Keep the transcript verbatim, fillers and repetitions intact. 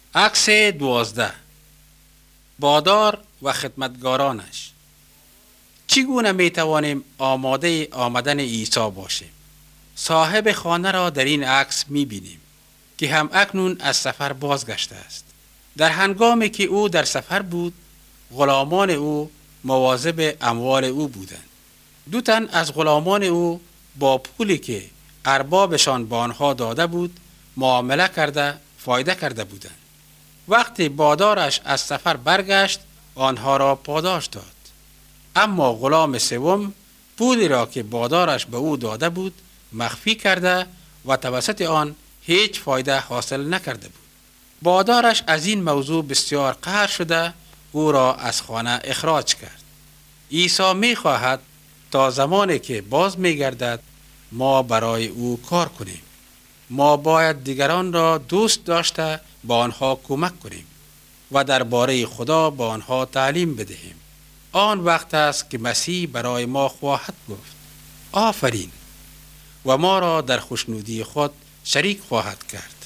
عکس دوازده. بادار و خدمتگارانش. چگونه می توانیم آماده آمدن عیسی باشیم؟ صاحب خانه را در این عکس می بینیم که هم اکنون از سفر بازگشته است. در هنگامی که او در سفر بود، غلامان او مواظب اموال او بودند. دو تن از غلامان او با پولی که اربابشان به آنها داده بود معامله کرده فایده کرده بودند. وقتی بادارش از سفر برگشت، آنها را پاداش داد. اما غلام سوم پولی را که بادارش به او داده بود مخفی کرده و توسط آن هیچ فایده حاصل نکرده بود. بادارش از این موضوع بسیار قهر شده او را از خانه اخراج کرد. عیسی می خواهد تا زمانی که باز می گردد ما برای او کار کنیم. ما باید دیگران را دوست داشته با آنها کمک کنیم و درباره خدا با آنها تعلیم بدهیم. آن وقت است که مسیح برای ما خواهد گفت آفرین و ما را در خوشنودی خود شریک خواهد کرد.